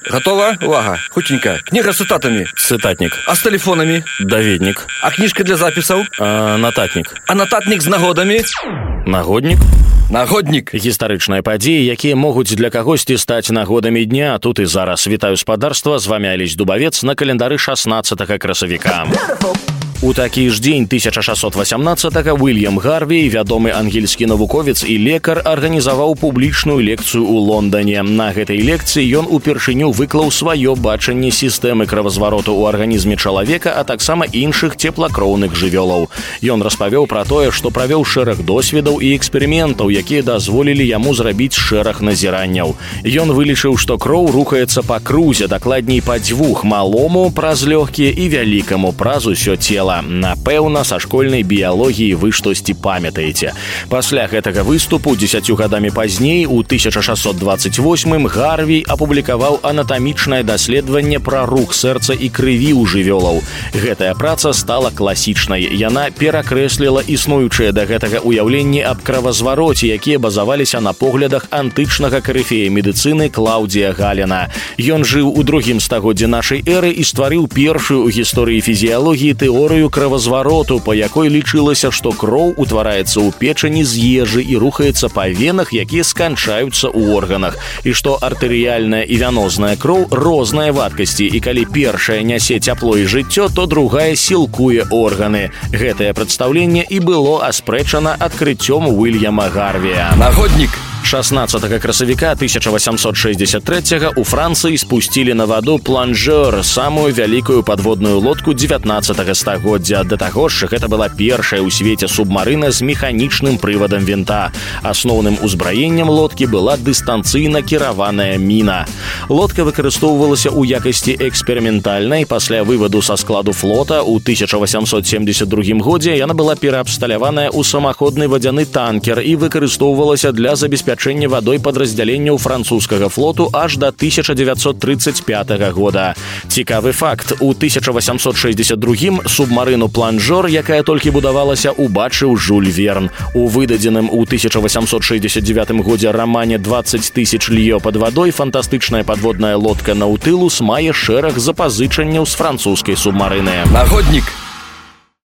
Готова? Увага. Хутенько. Книга с цитатами. Цытатнік. А с телефонами? Даведнік. А книжка для записаў? Нататнік. А нататник с нагодами? Нагоднік. Нагодник. Гістарычныя падзеі, якія могуць для кагосьці стаць нагодамі дня. Тут і зараз. Вітаю спадарства, з вами Алесь Дубавец на календары 16 красавіка. У такі ж дзень 1618-го Уильям Гарвей, вядомы ангельскі навуковец і лекар, арганізаваў публічную лекцыю ў Лондоне. На гэтай лекцыі ён упершыню выклаў сваё бачанне сістэмы кровазвароту ў арганізме чалавека, а таксама іншых цеплакроўных жывёлаў. Ён распавёў пра тое, што правёў шэраг досведаў і эксперыментаў, якія дазволілі яму зрабіць шэраг назіранняў. Ён вылічыў, што кроў рухаецца па крузе, дакладней па дзвюх: малому праз лёгкія і вялікаму праз усё цела. Напэўна, са школьнай біялогіі вы штосьці памятаеце. Пасля гэтага выступу 10 гадамі пазней, у 1628-м, Гарвей апублікаваў анатамічнае даследаванне пра рух сэрца і крыві ў жывёлаў. Гэтая праца стала класічнай. Яна перакрэсліла існуючыя да гэтага ўяўленні аб кровазвароце, якія базаваліся на поглядах антычнага карыфея медыцыны Клаўдзія Галена. Ён жыў у другім стагоддзі нашай эры і стварыў першую ў гісторыі фізіялогіі тэорыю кровазвароту, па якой лічылася, што кроў утвараецца ў печані з ежы і рухаецца па венах, якія сканчаюцца ў органах, і што артэрыяльная і вянозная кроў розныя вадкасці, і калі першая нясе цяпло і жыццё, то другая сілкуе органы. Гэтае прадстаўленне і было аспрэчана адкрыццём Уильяма Гарвея. Нагодник. 16 красавіка 1863-го у Францыі спусцілі на ваду планжёр, самую вялікую падводную лодку 19 стагоддзя. Да таго ж, гэта была першая ў свеце субмарына з механічным прывадам вінта. Асноўным узбраеннем лодкі была дыстанцыйна кіраваная міна. Лодка выкарыстоўвалася ў якасці эксперыментальнай. Пасля вываду са складу флота ў 1872 годзе яна была пераабсталяваная ў самаходны вадзяны танкер і выкарыстоўвалася для забеспячэння вадой падраздзяленняў французскага флоту аж да 1935 года. Цікавы факт: у 1862-м субмарыну «Планжор», якая толькі будавалася, убачыў Жюль Верн. У выдадзеным у 1869 годзе рамане «20 тысяч льё пад вадой» фантастычная падводная лодка «Наутылус» мае шэраг запазычанняў з французскай субмарыны. Нагодник.